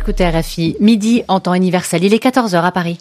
écoutez RFI, midi en temps universel, il est 14h à Paris.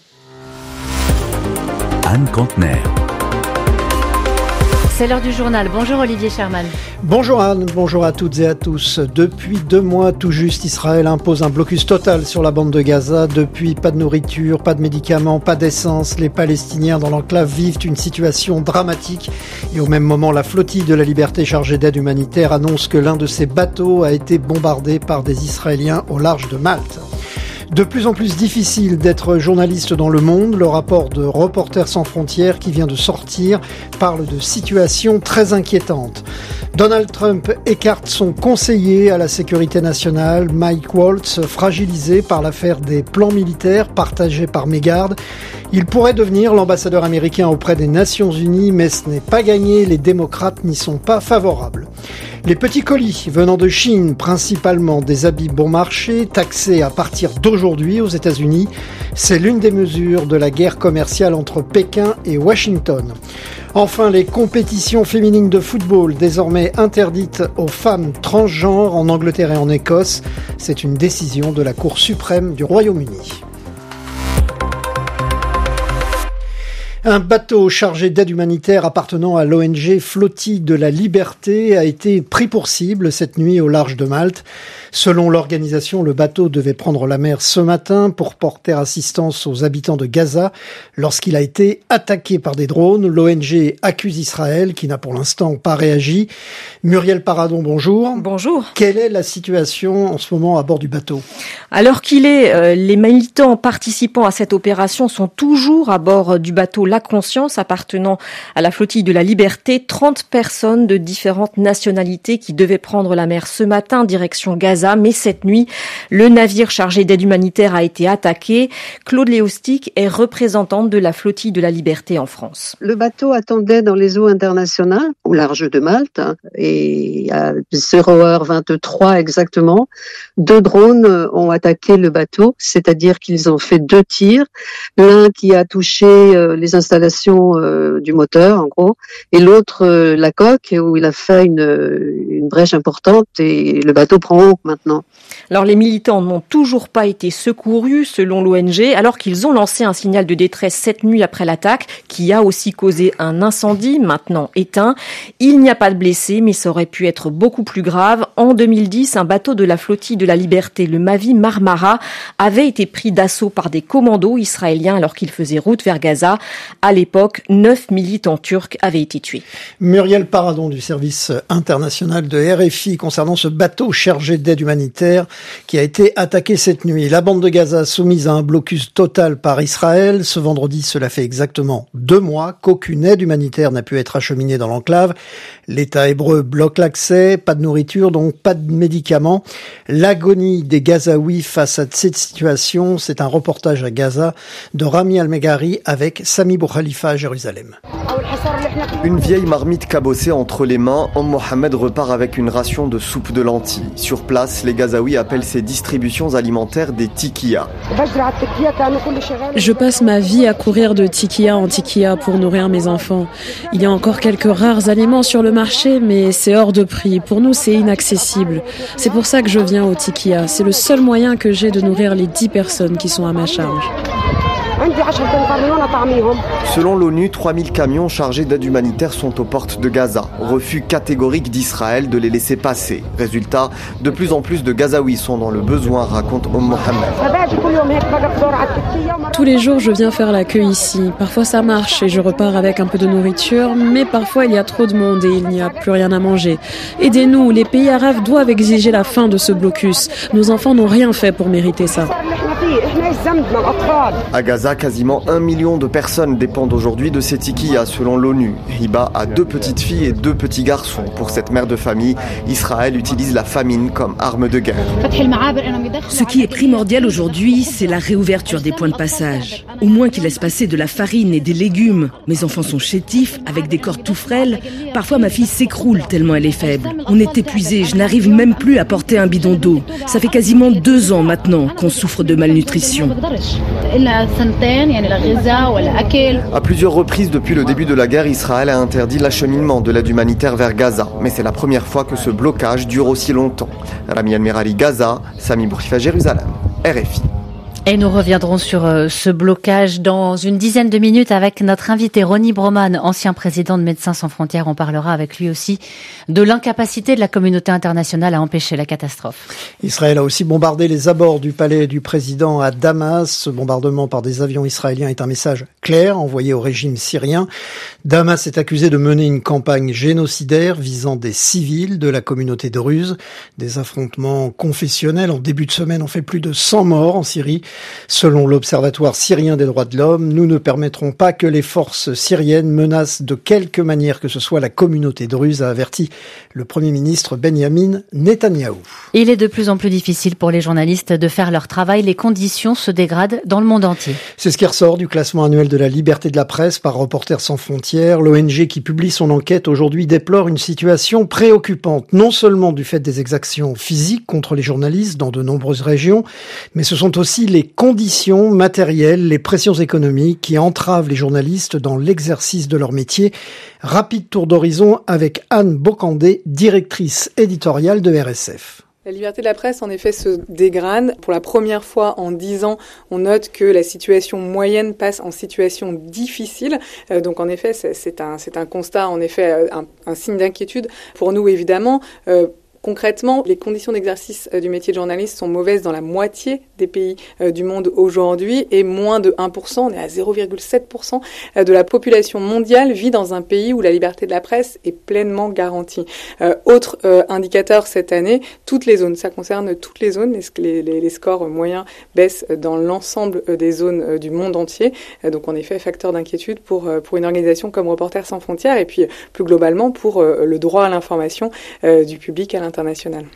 Anne Contener. C'est l'heure du journal. Bonjour Olivier Sherman. Bonjour Anne, bonjour à toutes et à tous. Depuis 2 mois tout juste, Israël impose un blocus total sur la bande de Gaza. Depuis, pas de nourriture, pas de médicaments, pas d'essence. Les Palestiniens dans l'enclave vivent une situation dramatique. Et au même moment, la flottille de la Liberté chargée d'aide humanitaire annonce que l'un de ses bateaux a été bombardé par des Israéliens au large de Malte. De plus en plus difficile d'être journaliste dans le monde. Le rapport de Reporters sans frontières qui vient de sortir parle de situations très inquiétantes. Donald Trump écarte son conseiller à la sécurité nationale, Mike Waltz, fragilisé par l'affaire des plans militaires partagés par mégarde. Il pourrait devenir l'ambassadeur américain auprès des Nations Unies, mais ce n'est pas gagné, les démocrates n'y sont pas favorables. Les petits colis venant de Chine, principalement des habits bon marché, taxés à partir d'aujourd'hui aux États-Unis, c'est l'une des mesures de la guerre commerciale entre Pékin et Washington. Enfin, les compétitions féminines de football, désormais interdites aux femmes transgenres en Angleterre et en Écosse. C'est une décision de la Cour suprême du Royaume-Uni. Un bateau chargé d'aide humanitaire appartenant à l'ONG Flottille de la Liberté a été pris pour cible cette nuit au large de Malte. Selon l'organisation, le bateau devait prendre la mer ce matin pour porter assistance aux habitants de Gaza. Lorsqu'il a été attaqué par des drones, l'ONG accuse Israël qui n'a pour l'instant pas réagi. Muriel Paradon, bonjour. Bonjour. Quelle est la situation en ce moment à bord du bateau ? Alors les militants participant à cette opération sont toujours à bord du bateau La Conscience appartenant à la Flottille de la Liberté. 30 personnes de différentes nationalités qui devaient prendre la mer ce matin direction Gaza. Mais cette nuit, le navire chargé d'aide humanitaire a été attaqué. Claude Léostic est représentante de la Flottille de la Liberté en France. Le bateau attendait dans les eaux internationales, au large de Malte, et à 0h23 exactement, 2 drones ont attaqué le bateau, c'est-à-dire qu'ils ont fait 2 tirs, l'un qui a touché les installations du moteur, en gros, et l'autre la coque, où il a fait une brèche importante, et le bateau prend eau maintenant. Alors les militants n'ont toujours pas été secourus selon l'ONG alors qu'ils ont lancé un signal de détresse cette nuit après l'attaque qui a aussi causé un incendie maintenant éteint. Il n'y a pas de blessés mais ça aurait pu être beaucoup plus grave. En 2010, un bateau de la Flottille de la Liberté, le Mavi Marmara, avait été pris d'assaut par des commandos israéliens alors qu'il faisait route vers Gaza. À l'époque, 9 militants turcs avaient été tués. Muriel Paradon du service international de RFI concernant ce bateau chargé d'aide humanitaire qui a été attaqué cette nuit. La bande de Gaza soumise à un blocus total par Israël. Ce vendredi, cela fait exactement 2 mois qu'aucune aide humanitaire n'a pu être acheminée dans l'enclave. L'État hébreu bloque l'accès, pas de nourriture, donc pas de médicaments. L'agonie des Gazaouis face à cette situation, c'est un reportage à Gaza de Rami Al-Meghari avec Sami Boukhalifa à Jérusalem. Une vieille marmite cabossée entre les mains, Mohamed repart avec une ration de soupe de lentilles. Sur place, les Gazaouis appellent ces distributions alimentaires des tikias. Je passe ma vie à courir de tikia en tikia pour nourrir mes enfants. Il y a encore quelques rares aliments sur le marché, mais c'est hors de prix. Pour nous, c'est inaccessible. C'est pour ça que je viens au tikia. C'est le seul moyen que j'ai de nourrir les 10 personnes qui sont à ma charge. Selon l'ONU, 3000 camions chargés d'aide humanitaire sont aux portes de Gaza. Refus catégorique d'Israël de les laisser passer. Résultat, de plus en plus de Gazaouis sont dans le besoin, raconte Mohamed. Tous les jours, je viens faire la queue ici. Parfois ça marche et je repars avec un peu de nourriture, mais parfois il y a trop de monde et il n'y a plus rien à manger. Aidez-nous, les pays arabes doivent exiger la fin de ce blocus. Nos enfants n'ont rien fait pour mériter ça. À Gaza, quasiment 1 million de personnes dépendent aujourd'hui de ces tikias selon l'ONU. Hiba a 2 petites filles et 2 petits garçons. Pour cette mère de famille, Israël utilise la famine comme arme de guerre. Ce qui est primordial aujourd'hui, c'est la réouverture des points de passage. Au moins qu'ils laissent passer de la farine et des légumes. Mes enfants sont chétifs, avec des corps tout frêles. Parfois ma fille s'écroule tellement elle est faible. On est épuisés, je n'arrive même plus à porter un bidon d'eau. Ça fait quasiment 2 ans maintenant qu'on souffre de malnutrition. À plusieurs reprises depuis le début de la guerre, Israël a interdit l'acheminement de l'aide humanitaire vers Gaza. Mais c'est la première fois que ce blocage dure aussi longtemps. Rami Al-Meghari, Gaza, Sami Boukhalifa, Jérusalem. RFI. Et nous reviendrons sur ce blocage dans une dizaine de minutes avec notre invité Ronny Broman, ancien président de Médecins sans frontières. On parlera avec lui aussi de l'incapacité de la communauté internationale à empêcher la catastrophe. Israël a aussi bombardé les abords du palais du président à Damas. Ce bombardement par des avions israéliens est un message clair envoyé au régime syrien. Damas est accusé de mener une campagne génocidaire visant des civils de la communauté druze. Des affrontements confessionnels en début de semaine ont fait plus de 100 morts en Syrie. Selon l'Observatoire syrien des droits de l'homme, nous ne permettrons pas que les forces syriennes menacent de quelque manière que ce soit la communauté druze, a averti le Premier ministre Benjamin Netanyahou. Il est de plus en plus difficile pour les journalistes de faire leur travail. Les conditions se dégradent dans le monde entier. C'est ce qui ressort du classement annuel de la liberté de la presse par Reporters sans frontières. L'ONG qui publie son enquête aujourd'hui déplore une situation préoccupante, non seulement du fait des exactions physiques contre les journalistes dans de nombreuses régions, mais ce sont aussi les conditions matérielles, les pressions économiques qui entravent les journalistes dans l'exercice de leur métier. Rapide tour d'horizon avec Anne Bocandé, directrice éditoriale de RSF. La liberté de la presse, en effet, se dégrade. Pour la première fois en 10 ans, on note que la situation moyenne passe en situation difficile. Donc, en effet, c'est un constat, en effet, un signe d'inquiétude pour nous, évidemment. Concrètement, les conditions d'exercice du métier de journaliste sont mauvaises dans la moitié des pays du monde aujourd'hui et moins de 1%, on est à 0,7% de la population mondiale vit dans un pays où la liberté de la presse est pleinement garantie. Autre indicateur cette année, toutes les zones, ça concerne toutes les zones, les scores moyens baissent dans l'ensemble des zones du monde entier. Donc en effet, facteur d'inquiétude pour une organisation comme Reporters sans frontières et puis plus globalement pour le droit à l'information du public à l'international.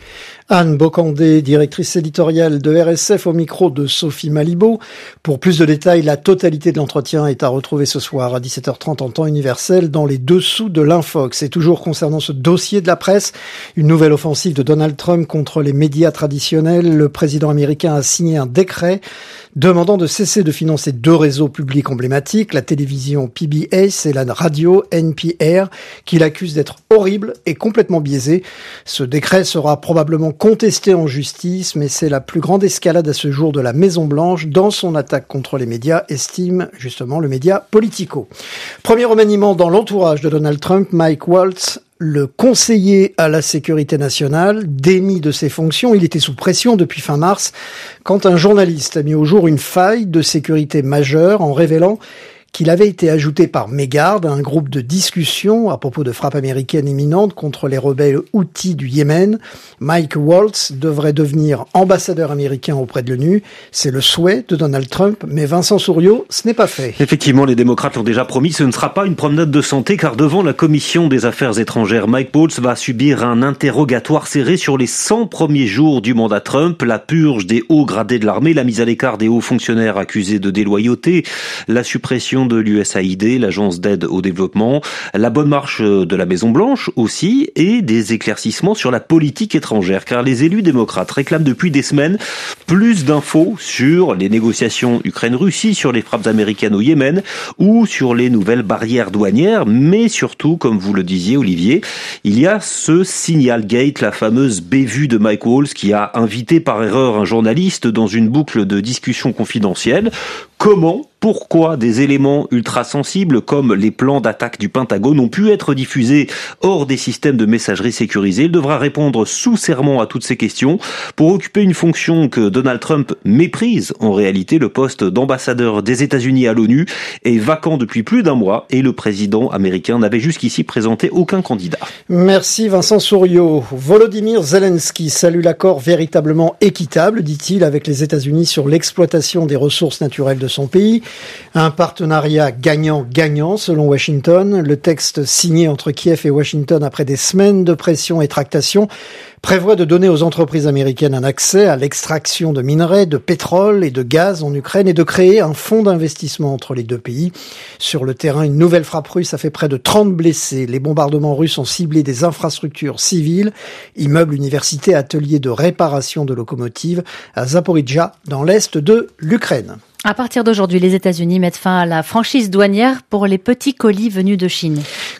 Anne Bocandé, directrice éditoriale de RSF au micro de Sophie Malibaud. Pour plus de détails, la totalité de l'entretien est à retrouver ce soir à 17h30 en temps universel dans les dessous de l'Infox. Et toujours concernant ce dossier de la presse, une nouvelle offensive de Donald Trump contre les médias traditionnels. Le président américain a signé un décret demandant de cesser de financer 2 réseaux publics emblématiques, la télévision PBS et la radio NPR, qu'il accuse d'être horribles et complètement biaisés. Ce décret sera probablement contesté en justice, mais c'est la plus grande escalade à ce jour de la Maison-Blanche dans son attaque contre les médias, estime justement le média Politico. Premier remaniement dans l'entourage de Donald Trump, Mike Waltz, le conseiller à la sécurité nationale, démis de ses fonctions. Il était sous pression depuis fin mars quand un journaliste a mis au jour une faille de sécurité majeure en révélant qu'il avait été ajouté par mégarde à un groupe de discussion à propos de frappes américaines imminentes contre les rebelles Houthis du Yémen. Mike Waltz devrait devenir ambassadeur américain auprès de l'ONU. C'est le souhait de Donald Trump, mais Vincent Souriau, ce n'est pas fait. Effectivement, les démocrates ont déjà promis, ce ne sera pas une promenade de santé, car devant la commission des affaires étrangères, Mike Waltz va subir un interrogatoire serré sur les 100 premiers jours du mandat Trump, la purge des hauts gradés de l'armée, la mise à l'écart des hauts fonctionnaires accusés de déloyauté, la suppression de l'USAID, l'agence d'aide au développement, la bonne marche de la Maison-Blanche aussi, et des éclaircissements sur la politique étrangère, car les élus démocrates réclament depuis des semaines plus d'infos sur les négociations Ukraine-Russie, sur les frappes américaines au Yémen, ou sur les nouvelles barrières douanières, mais surtout, comme vous le disiez Olivier, il y a ce Signal Gate, la fameuse bévue de Mike Waltz, qui a invité par erreur un journaliste dans une boucle de discussion confidentielle. Comment, pourquoi des éléments ultra sensibles comme les plans d'attaque du Pentagone ont pu être diffusés hors des systèmes de messagerie sécurisés? Il devra répondre sous serment à toutes ces questions pour occuper une fonction que Donald Trump méprise. En réalité, le poste d'ambassadeur des États-Unis à l'ONU est vacant depuis plus d'1 mois et le président américain n'avait jusqu'ici présenté aucun candidat. Merci Vincent Souriau. Volodymyr Zelensky salue l'accord véritablement équitable, dit-il, avec les États-Unis sur l'exploitation des ressources naturelles de son pays. Un partenariat gagnant-gagnant selon Washington. Le texte signé entre Kiev et Washington après des semaines de pression et tractations prévoit de donner aux entreprises américaines un accès à l'extraction de minerais, de pétrole et de gaz en Ukraine et de créer un fonds d'investissement entre les 2 pays. Sur le terrain, une nouvelle frappe russe a fait près de 30 blessés. Les bombardements russes ont ciblé des infrastructures civiles, immeubles, universités, ateliers de réparation de locomotives à Zaporijjia, dans l'est de l'Ukraine. À partir d'aujourd'hui, les États-Unis mettent fin à la franchise douanière pour les petits colis venus de Chine.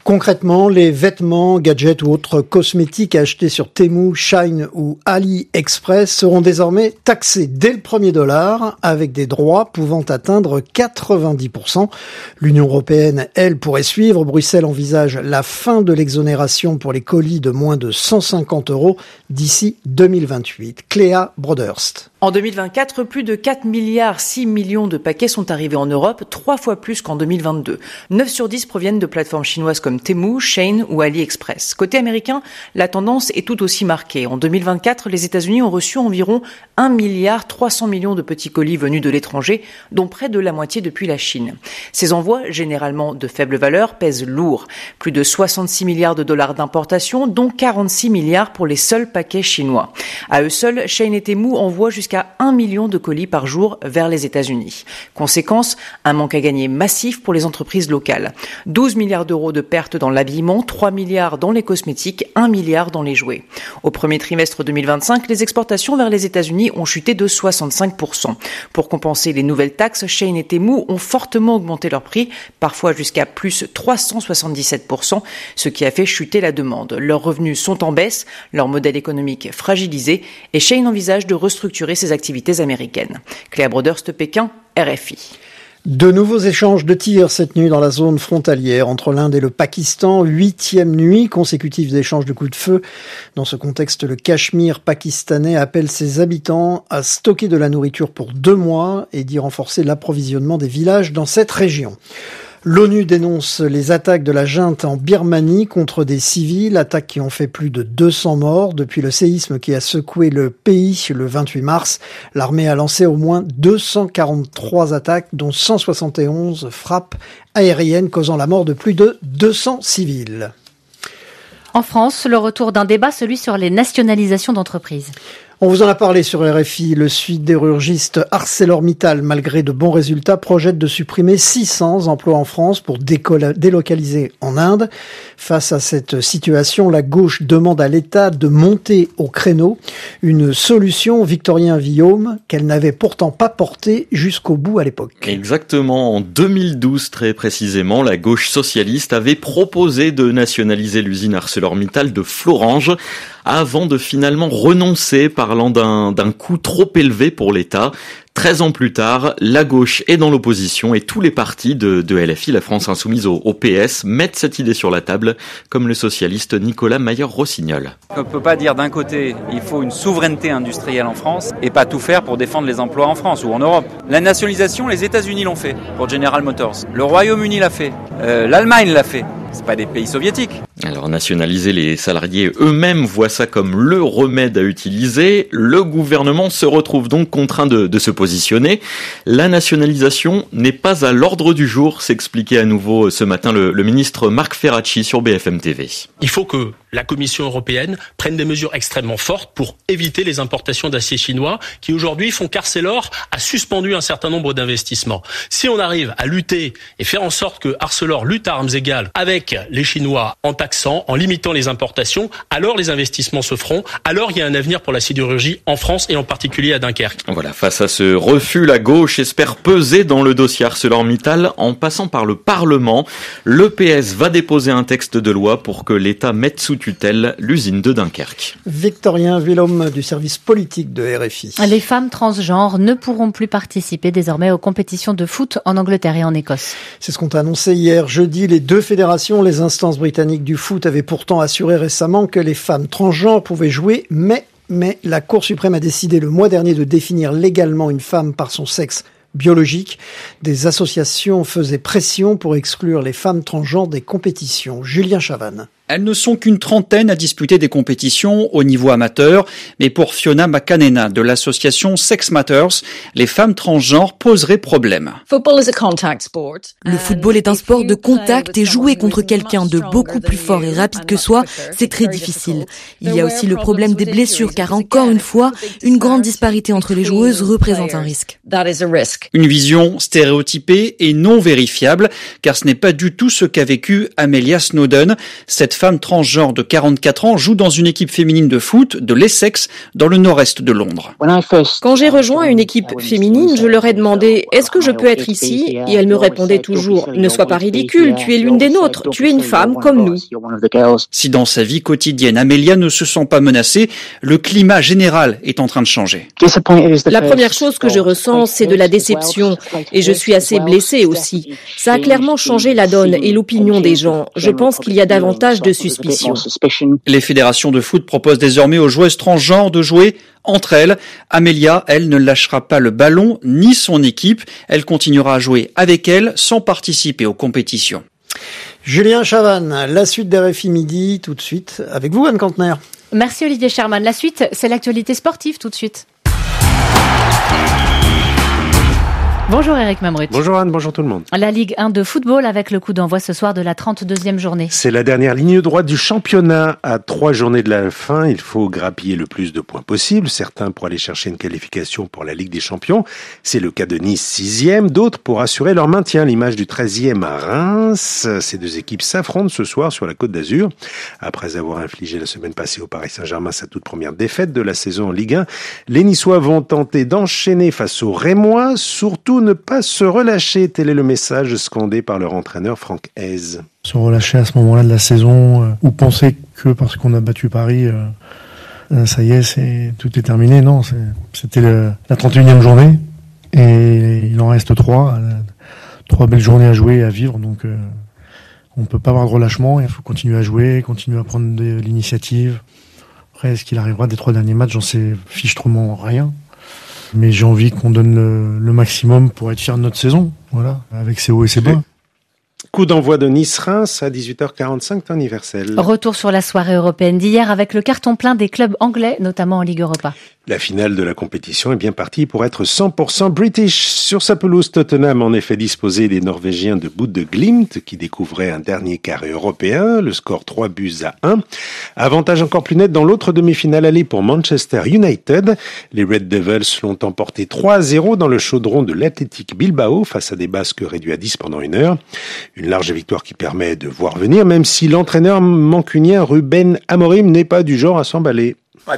Concrètement, les vêtements, gadgets ou autres cosmétiques achetés sur Temu, Shein ou AliExpress seront désormais taxés dès le premier dollar avec des droits pouvant atteindre 90%. L'Union européenne, elle, pourrait suivre. Bruxelles envisage la fin de l'exonération pour les colis de moins de 150 € d'ici 2028. Cléa Broderst. En 2024, plus de 4,6 milliards de paquets sont arrivés en Europe, 3 fois plus qu'en 2022. 9 sur 10 proviennent de plateformes chinoises comme Temu, Shein ou AliExpress. Côté américain, la tendance est tout aussi marquée. En 2024, les États-Unis ont reçu environ 1,3 milliard de petits colis venus de l'étranger, dont près de la moitié depuis la Chine. Ces envois, généralement de faible valeur, pèsent lourd. Plus de 66 milliards de dollars d'importation, dont 46 milliards pour les seuls paquets chinois. À eux seuls, Shein et Temu envoient jusqu'à 1 million de colis par jour vers les États-Unis. Conséquence, un manque à gagner massif pour les entreprises locales. 12 milliards d'euros de pertes dans l'habillement, 3 milliards dans les cosmétiques, 1 milliard dans les jouets. Au premier trimestre 2025, les exportations vers les États-Unis ont chuté de 65%. Pour compenser les nouvelles taxes, Shein et Temu ont fortement augmenté leur prix, parfois jusqu'à plus 377%, ce qui a fait chuter la demande. Leurs revenus sont en baisse, leur modèle économique fragilisé, et Shein envisage de restructurer ses activités américaines. Cléa Broderst, Pékin, RFI. De nouveaux échanges de tirs cette nuit dans la zone frontalière entre l'Inde et le Pakistan. 8e nuit consécutive d'échanges de coups de feu. Dans ce contexte, le Cachemire pakistanais appelle ses habitants à stocker de la nourriture pour 2 mois et d'y renforcer l'approvisionnement des villages dans cette région. L'ONU dénonce les attaques de la junte en Birmanie contre des civils, attaques qui ont fait plus de 200 morts. Depuis le séisme qui a secoué le pays le 28 mars, l'armée a lancé au moins 243 attaques, dont 171 frappes aériennes causant la mort de plus de 200 civils. En France, le retour d'un débat, celui sur les nationalisations d'entreprises. On vous en a parlé sur RFI. Le sidérurgiste ArcelorMittal, malgré de bons résultats, projette de supprimer 600 emplois en France pour délocaliser en Inde. Face à cette situation, la gauche demande à l'État de monter au créneau. Une solution, Victorien Villaume, qu'elle n'avait pourtant pas portée jusqu'au bout à l'époque. Exactement. En 2012, très précisément, la gauche socialiste avait proposé de nationaliser l'usine ArcelorMittal de Florange avant de finalement renoncer, parlant d'un coût trop élevé pour l'État. 13 ans plus tard, la gauche est dans l'opposition et tous les partis de LFI, la France Insoumise au PS, mettent cette idée sur la table, comme le socialiste Nicolas Mayer-Rossignol. On ne peut pas dire d'un côté, il faut une souveraineté industrielle en France et pas tout faire pour défendre les emplois en France ou en Europe. La nationalisation, les États-Unis l'ont fait pour General Motors. Le Royaume-Uni l'a fait. L'Allemagne l'a fait. C'est pas des pays soviétiques. Alors nationaliser, les salariés eux-mêmes voient ça comme le remède à utiliser. Le gouvernement se retrouve donc contraint de se positionner. La nationalisation n'est pas à l'ordre du jour, s'expliquait à nouveau ce matin le ministre Marc Ferracci sur BFM TV. Il faut que la Commission européenne prenne des mesures extrêmement fortes pour éviter les importations d'acier chinois qui aujourd'hui font qu'Arcelor a suspendu un certain nombre d'investissements. Si on arrive à lutter et faire en sorte que Arcelor lutte à armes égales avec les Chinois en taxant, en limitant les importations, alors les investissements se feront, alors il y a un avenir pour la sidérurgie en France et en particulier à Dunkerque. Voilà, face à ce refus, la gauche espère peser dans le dossier ArcelorMittal en passant par le Parlement. Le PS va déposer un texte de loi pour que l'État mette sous tutelle l'usine de Dunkerque. Victorien Villaume du service politique de RFI. Les femmes transgenres ne pourront plus participer désormais aux compétitions de foot en Angleterre et en Écosse. C'est ce qu'ont annoncé hier jeudi les deux fédérations. Les instances britanniques du foot avaient pourtant assuré récemment que les femmes transgenres pouvaient jouer, mais la Cour suprême a décidé le mois dernier de définir légalement une femme par son sexe biologique. Des associations faisaient pression pour exclure les femmes transgenres des compétitions. Julien Chavannes. Elles ne sont qu'une trentaine à disputer des compétitions au niveau amateur, mais pour Fiona McCanena de l'association Sex Matters, les femmes transgenres poseraient problème. Le football est un sport de contact et jouer contre quelqu'un de beaucoup plus fort et rapide que soi, c'est très difficile. Il y a aussi le problème des blessures, car encore une fois, une grande disparité entre les joueuses représente un risque. Une vision stéréotypée et non vérifiable, car ce n'est pas du tout ce qu'a vécu Amelia Snowden. Cette femme transgenre de 44 ans joue dans une équipe féminine de foot de l'Essex, dans le nord-est de Londres. Quand j'ai rejoint une équipe féminine, je leur ai demandé « Est-ce que je peux être ici ?» Et elles me répondaient toujours « Ne sois pas ridicule, tu es l'une des nôtres, tu es une femme comme nous. » Si dans sa vie quotidienne, Amelia ne se sent pas menacée, le climat général est en train de changer. La première chose que je ressens, c'est de la déception. Et je suis assez blessée aussi. Ça a clairement changé la donne et l'opinion des gens. Je pense qu'il y a davantage de suspicion. Les fédérations de foot proposent désormais aux joueuses transgenres de jouer entre elles. Amelia, elle, ne lâchera pas le ballon ni son équipe. Elle continuera à jouer avec elle sans participer aux compétitions. Julien Chavannes, la suite d'RFI Midi, tout de suite, avec vous, Anne Kantner. Merci Olivier Sherman. La suite, c'est l'actualité sportive tout de suite. Bonjour Eric Mamrut. Bonjour Anne, bonjour tout le monde. La Ligue 1 de football avec le coup d'envoi ce soir de la 32e journée. C'est la dernière ligne droite du championnat. À 3 journées de la fin, il faut grappiller le plus de points possible. Certains pour aller chercher une qualification pour la Ligue des Champions. C'est le cas de Nice 6e, d'autres pour assurer leur maintien. L'image du 13e à Reims. Ces deux équipes s'affrontent ce soir sur la Côte d'Azur. Après avoir infligé la semaine passée au Paris Saint-Germain sa toute première défaite de la saison en Ligue 1, les Niçois vont tenter d'enchaîner face aux Rémois, surtout ne pas se relâcher, tel est le message scandé par leur entraîneur Franck Hez. Se relâcher à ce moment-là de la saison, ou penser que parce qu'on a battu Paris, ça y est, tout est terminé. Non, c'était la 31e journée, et il en reste 3 belles journées à jouer et à vivre, donc on peut pas avoir de relâchement, il faut continuer à jouer, continuer à prendre de l'initiative. Après, ce qu'il arrivera des 3 derniers matchs, j'en sais fichtrement rien. Mais j'ai envie qu'on donne le maximum pour être fier de notre saison, voilà, avec ses hauts et ses bas. Coup d'envoi de Nice-Reims à 18h45, temps universel. Retour sur la soirée européenne d'hier avec le carton plein des clubs anglais, notamment en Ligue Europa. La finale de la compétition est bien partie pour être 100% British. Sur sa pelouse, Tottenham en effet disposé des Norvégiens de Bodø/Glimt qui découvraient un dernier carré européen, le score 3-1. Avantage encore plus net dans l'autre demi-finale aller pour Manchester United. Les Red Devils l'ont emporté 3-0 dans le chaudron de l'Athletic Bilbao face à des Basques réduits à 10 pendant 1 heure. Une large victoire qui permet de voir venir, même si l'entraîneur mancunien Ruben Amorim n'est pas du genre à s'emballer.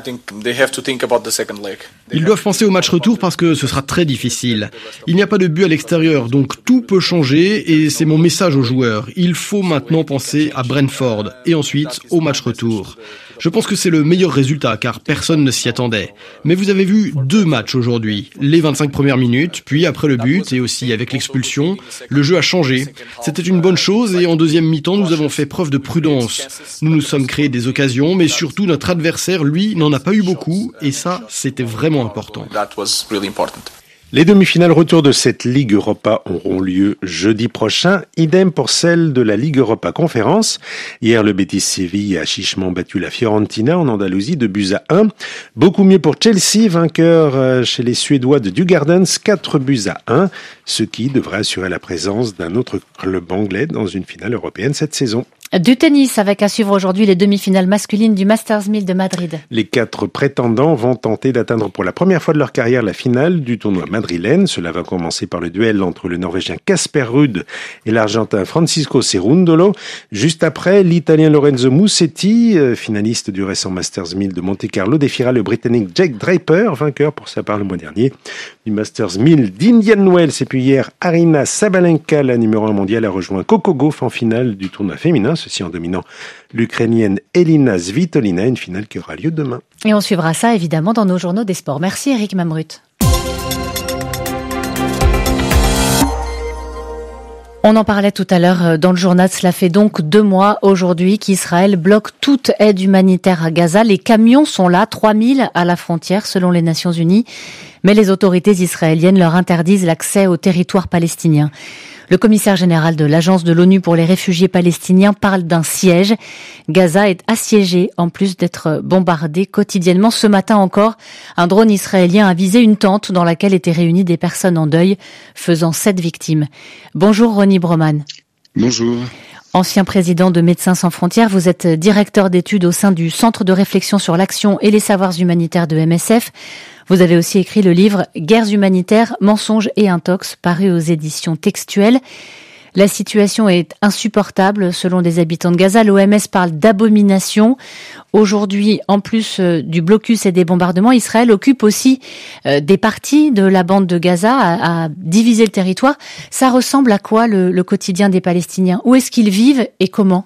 Ils doivent penser au match retour parce que ce sera très difficile. Il n'y a pas de but à l'extérieur, donc tout peut changer et c'est mon message aux joueurs. Il faut maintenant penser à Brentford et ensuite au match retour. Je pense que c'est le meilleur résultat car personne ne s'y attendait. Mais vous avez vu 2 matchs aujourd'hui. Les 25 premières minutes, puis après le but et aussi avec l'expulsion, le jeu a changé. C'était une bonne chose et en deuxième mi-temps, nous avons fait preuve de prudence. Nous nous sommes créés des occasions, mais surtout notre adversaire, lui, n'en a pas eu beaucoup et ça, c'était vraiment important. Les demi-finales retour de cette Ligue Europa auront lieu jeudi prochain, idem pour celle de la Ligue Europa Conférence. Hier, le Betis Séville a chichement battu la Fiorentina en Andalousie de 2-1. Beaucoup mieux pour Chelsea, vainqueur chez les Suédois de Djurgårdens, 4-1, ce qui devrait assurer la présence d'un autre club anglais dans une finale européenne cette saison. Du tennis avec à suivre aujourd'hui les demi-finales masculines du Masters 1000 de Madrid. Les 4 prétendants vont tenter d'atteindre pour la première fois de leur carrière la finale du tournoi madrilène. Cela va commencer par le duel entre le Norvégien Casper Ruud et l'Argentin Francisco Cerundolo. Juste après, l'Italien Lorenzo Musetti, finaliste du récent Masters 1000 de Monte-Carlo, défiera le Britannique Jake Draper, vainqueur pour sa part le mois dernier du Masters 1000 d'Indian Wells. Et puis hier, Aryna Sabalenka, la numéro 1 mondiale, a rejoint Coco Gauff en finale du tournoi féminin. Ceci en dominant l'Ukrainienne Elina Svitolina, une finale qui aura lieu demain. Et on suivra ça évidemment dans nos journaux des sports. Merci Eric Mamrut. On en parlait tout à l'heure dans le journal, cela fait donc 2 mois aujourd'hui qu'Israël bloque toute aide humanitaire à Gaza. Les camions sont là, 3000 à la frontière selon les Nations Unies, mais les autorités israéliennes leur interdisent l'accès au territoire palestinien. Le commissaire général de l'Agence de l'ONU pour les réfugiés palestiniens parle d'un siège. Gaza est assiégée en plus d'être bombardée quotidiennement. Ce matin encore, un drone israélien a visé une tente dans laquelle étaient réunies des personnes en deuil, faisant 7 victimes. Bonjour Ronnie Broman. Bonjour. Ancien président de Médecins sans frontières, vous êtes directeur d'études au sein du Centre de réflexion sur l'action et les savoirs humanitaires de MSF. Vous avez aussi écrit le livre « Guerres humanitaires, mensonges et intox » paru aux éditions textuelles. La situation est insupportable selon des habitants de Gaza. L'OMS parle d'abomination. Aujourd'hui, en plus du blocus et des bombardements, Israël occupe aussi des parties de la bande de Gaza, à diviser le territoire. Ça ressemble à quoi le quotidien des Palestiniens? Où est-ce qu'ils vivent et comment?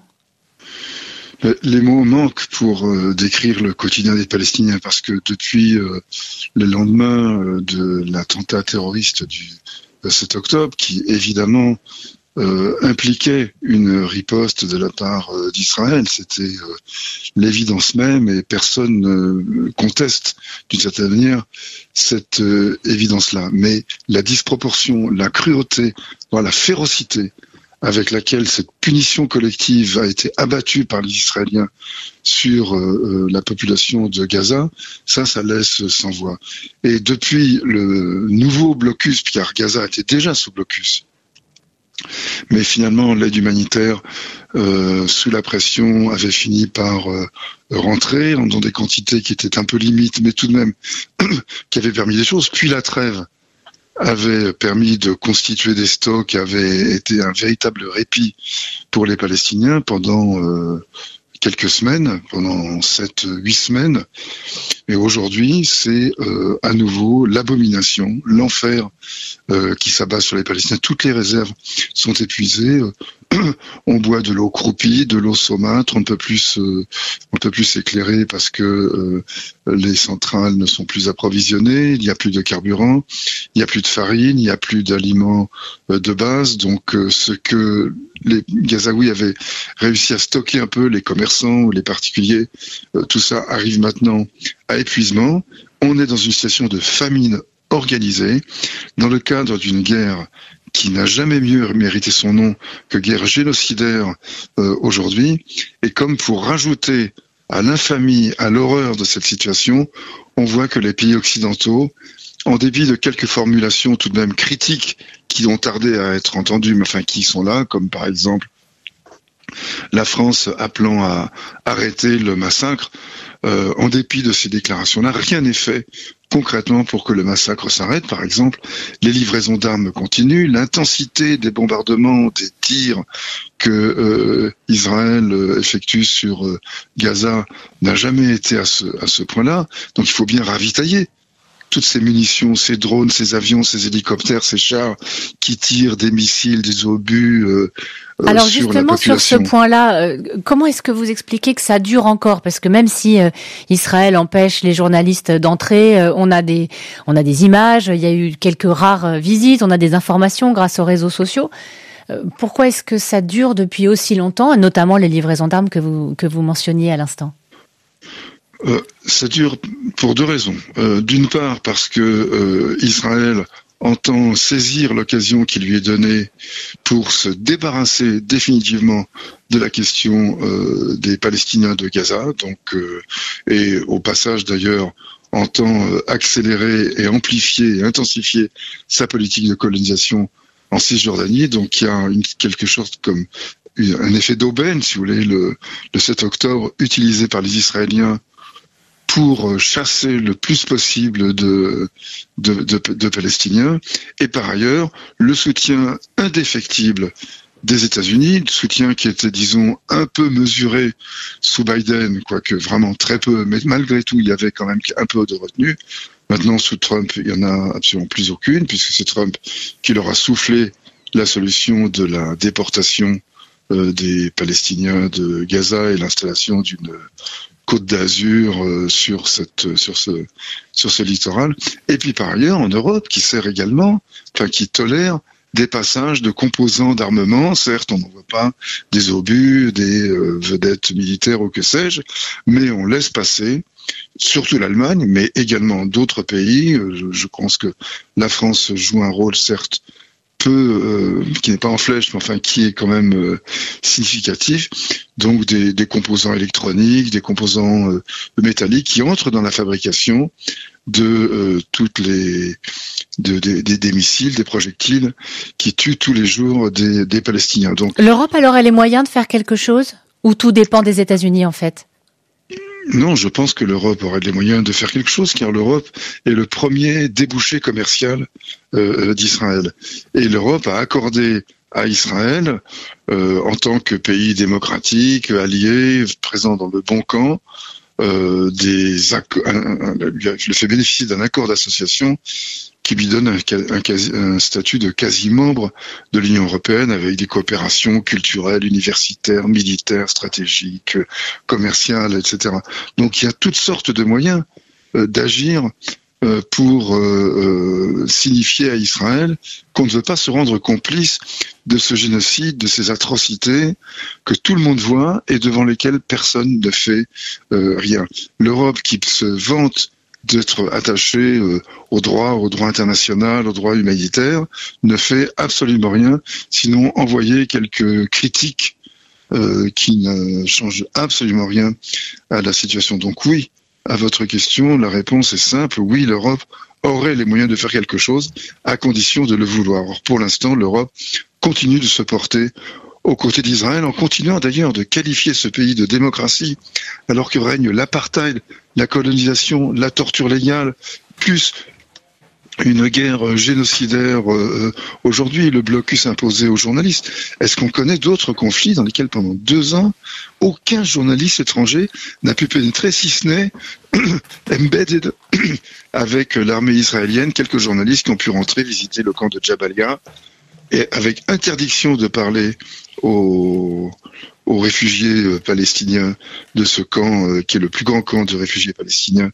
Les mots manquent pour décrire le quotidien des Palestiniens parce que depuis le lendemain de l'attentat terroriste du 7 octobre, qui évidemment impliquait une riposte de la part d'Israël, c'était l'évidence même et personne ne conteste d'une certaine manière cette évidence-là. Mais la disproportion, la cruauté, voire la férocité avec laquelle cette punition collective a été abattue par les Israéliens sur la population de Gaza, ça laisse sans voix. Et depuis le nouveau blocus, car Gaza était déjà sous blocus, mais finalement l'aide humanitaire, sous la pression, avait fini par rentrer dans des quantités qui étaient un peu limites, mais tout de même qui avaient permis des choses. Puis la trêve avait permis de constituer des stocks, avait été un véritable répit pour les Palestiniens pendant quelques semaines, pendant 7-8 semaines. Et aujourd'hui, c'est à nouveau l'abomination, l'enfer qui s'abat sur les Palestiniens. Toutes les réserves sont épuisées. On boit de l'eau croupie, de l'eau saumâtre. On ne peut plus s'éclairer parce que les centrales ne sont plus approvisionnées. Il n'y a plus de carburant, il n'y a plus de farine, il n'y a plus d'aliments de base. Donc, ce que les Gazaouis avaient réussi à stocker un peu, les commerçants ou les particuliers, tout ça arrive maintenant à épuisement. On est dans une situation de famine organisée, dans le cadre d'une guerre qui n'a jamais mieux mérité son nom que guerre génocidaire aujourd'hui. Et comme pour rajouter à l'infamie, à l'horreur de cette situation, on voit que les pays occidentaux, en dépit de quelques formulations tout de même critiques qui ont tardé à être entendues, mais enfin qui sont là, comme par exemple la France appelant à arrêter le massacre, en dépit de ces déclarations-là, rien n'est fait concrètement pour que le massacre s'arrête. Par exemple, les livraisons d'armes continuent, l'intensité des bombardements, des tirs que Israël effectue sur Gaza n'a jamais été à ce point-là. Donc il faut bien ravitailler toutes ces munitions, ces drones, ces avions, ces hélicoptères, ces chars qui tirent des missiles, des obus Alors sur justement, la population. sur ce point-là, comment est-ce que vous expliquez que ça dure encore? Parce que même si Israël empêche les journalistes d'entrer, on a des images, il y a eu quelques rares visites, on a des informations grâce aux réseaux sociaux. Pourquoi est-ce que ça dure depuis aussi longtemps, notamment les livraisons d'armes que vous mentionniez à l'instant? Ça dure pour deux raisons. D'une part, parce que Israël entend saisir l'occasion qui lui est donnée pour se débarrasser définitivement de la question des Palestiniens de Gaza, donc et au passage d'ailleurs entend accélérer et amplifier et intensifier sa politique de colonisation en Cisjordanie. Donc il y a quelque chose comme un effet d'aubaine, si vous voulez, le 7 octobre, utilisé par les Israéliens pour chasser le plus possible de Palestiniens, et par ailleurs le soutien indéfectible des États-Unis, soutien qui était, disons, un peu mesuré sous Biden, quoique vraiment très peu, mais malgré tout il y avait quand même un peu de retenue. Maintenant sous Trump il y en a absolument plus aucune, puisque c'est Trump qui leur a soufflé la solution de la déportation des Palestiniens de Gaza et l'installation d'une Côte d'Azur sur ce littoral. Et puis par ailleurs, en Europe, qui tolère des passages de composants d'armement. Certes, on n'en voit pas des obus, des vedettes militaires ou que sais-je, mais on laisse passer, surtout l'Allemagne, mais également d'autres pays. Je pense que la France joue un rôle, certes, qui n'est pas en flèche, mais enfin qui est quand même significatif. Donc des composants électroniques, des composants métalliques qui entrent dans la fabrication de des missiles, des projectiles qui tuent tous les jours des Palestiniens. Donc l'Europe alors a les moyens de faire quelque chose, ou tout dépend des États-Unis en fait? Non, je pense que l'Europe aurait les moyens de faire quelque chose, car l'Europe est le premier débouché commercial d'Israël. Et l'Europe a accordé à Israël en tant que pays démocratique, allié, présent dans le bon camp. Je le fais bénéficier d'un accord d'association qui lui donne un statut de quasi-membre de l'Union européenne avec des coopérations culturelles, universitaires, militaires, stratégiques, commerciales, etc. Donc il y a toutes sortes de moyens d'agir pour signifier à Israël qu'on ne veut pas se rendre complice de ce génocide, de ces atrocités que tout le monde voit et devant lesquelles personne ne fait rien. L'Europe qui se vante d'être attachée au droit international, au droit humanitaire, ne fait absolument rien, sinon envoyer quelques critiques qui ne changent absolument rien à la situation. Donc oui, à votre question, la réponse est simple. Oui, l'Europe aurait les moyens de faire quelque chose à condition de le vouloir. Or, pour l'instant, l'Europe continue de se porter aux côtés d'Israël, en continuant d'ailleurs de qualifier ce pays de démocratie, alors que règne l'apartheid, la colonisation, la torture légale, plus une guerre génocidaire aujourd'hui, le blocus imposé aux journalistes. Est-ce qu'on connaît d'autres conflits dans lesquels pendant 2 ans, aucun journaliste étranger n'a pu pénétrer, si ce n'est embedded avec l'armée israélienne, quelques journalistes qui ont pu rentrer visiter le camp de Jabalia, et avec interdiction de parler aux réfugiés palestiniens de ce camp, qui est le plus grand camp de réfugiés palestiniens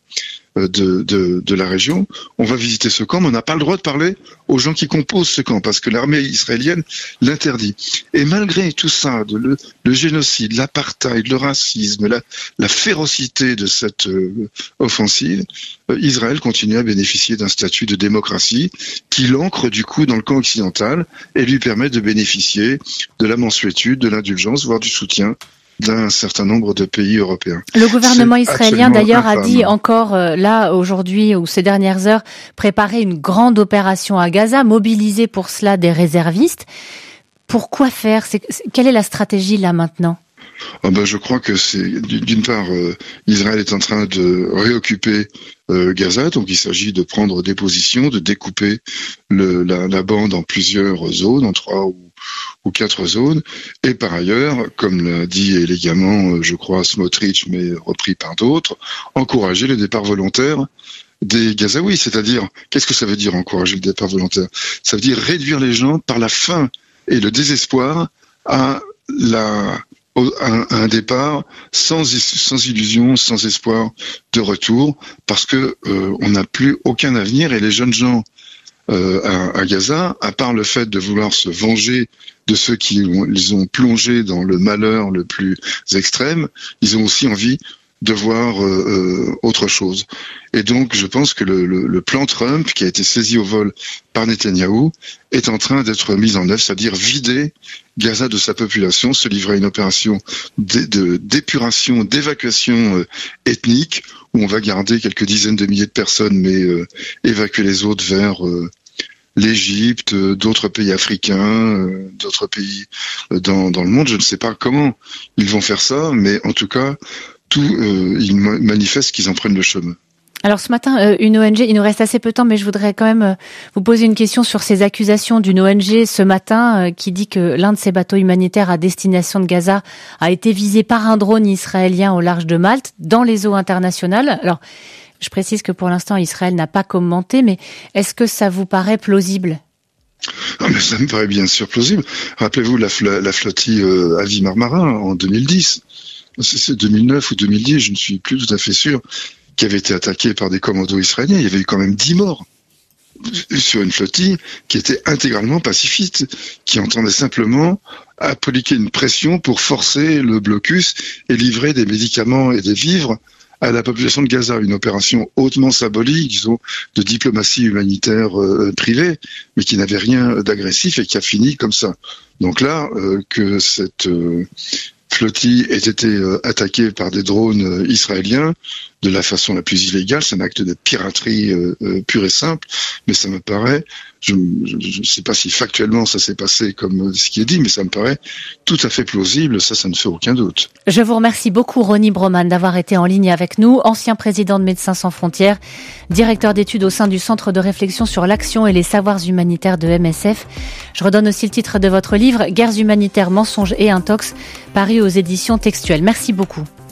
de la région. On va visiter ce camp, mais on n'a pas le droit de parler aux gens qui composent ce camp, parce que l'armée israélienne l'interdit. Et malgré tout ça, le génocide, l'apartheid, le racisme, la férocité de cette offensive, Israël continue à bénéficier d'un statut de démocratie qui l'ancre du coup dans le camp occidental et lui permet de bénéficier de la mansuétude, de l'indulgence, voire du soutien d'un certain nombre de pays européens. Le gouvernement israélien d'ailleurs a dit encore là aujourd'hui ou ces dernières heures préparer une grande opération à Gaza, mobiliser pour cela des réservistes. Pourquoi faire ? Quelle est la stratégie là maintenant ? Je crois que c'est d'une part Israël est en train de réoccuper Gaza, donc il s'agit de prendre des positions, de découper la bande en plusieurs zones, en 3 ou 4 zones, et par ailleurs, comme l'a dit élégamment, je crois, Smotrich, mais repris par d'autres, encourager le départ volontaire des Gazaouis, c'est-à-dire, qu'est-ce que ça veut dire encourager le départ volontaire ? Ça veut dire réduire les gens par la faim et le désespoir à un départ sans illusion, sans espoir de retour, parce que on n'a plus aucun avenir et les jeunes gens à Gaza, à part le fait de vouloir se venger de ceux qui les ont plongés dans le malheur le plus extrême, ils ont aussi envie de voir autre chose. Et donc, je pense que le plan Trump, qui a été saisi au vol par Netanyahou, est en train d'être mis en œuvre, c'est-à-dire vider Gaza de sa population, se livrer à une opération d'épuration, d'évacuation ethnique, où on va garder quelques dizaines de milliers de personnes, mais évacuer les autres vers l'Égypte, d'autres pays africains, d'autres pays dans le monde. Je ne sais pas comment ils vont faire ça, mais en tout cas, ils manifestent qu'ils en prennent le chemin. Alors ce matin, une ONG, il nous reste assez peu de temps, mais je voudrais quand même vous poser une question sur ces accusations d'une ONG ce matin qui dit que l'un de ces bateaux humanitaires à destination de Gaza a été visé par un drone israélien au large de Malte, dans les eaux internationales. Alors, je précise que pour l'instant, Israël n'a pas commenté, mais est-ce que ça vous paraît plausible ? Mais ça me paraît bien sûr plausible. Rappelez-vous la flottille Avi Marmara en 2010. C'est 2009 ou 2010, je ne suis plus tout à fait sûr, qui avait été attaquée par des commandos israéliens. Il y avait eu quand même 10 morts sur une flottille qui était intégralement pacifiste, qui entendait simplement appliquer une pression pour forcer le blocus et livrer des médicaments et des vivres à la population de Gaza. Une opération hautement symbolique, disons, de diplomatie humanitaire privée, mais qui n'avait rien d'agressif et qui a fini comme ça. Donc là, que cette flottille ait été attaquée par des drones israéliens de la façon la plus illégale. C'est un acte de piraterie pure et simple, mais ça me paraît, je ne sais pas si factuellement ça s'est passé comme ce qui est dit, mais ça me paraît tout à fait plausible, ça ne fait aucun doute. Je vous remercie beaucoup, Ronnie Broman, d'avoir été en ligne avec nous, ancien président de Médecins sans frontières, directeur d'études au sein du Centre de réflexion sur l'action et les savoirs humanitaires de MSF. Je redonne aussi le titre de votre livre, Guerres humanitaires, mensonges et intox, paru aux éditions Textuelles. Merci beaucoup.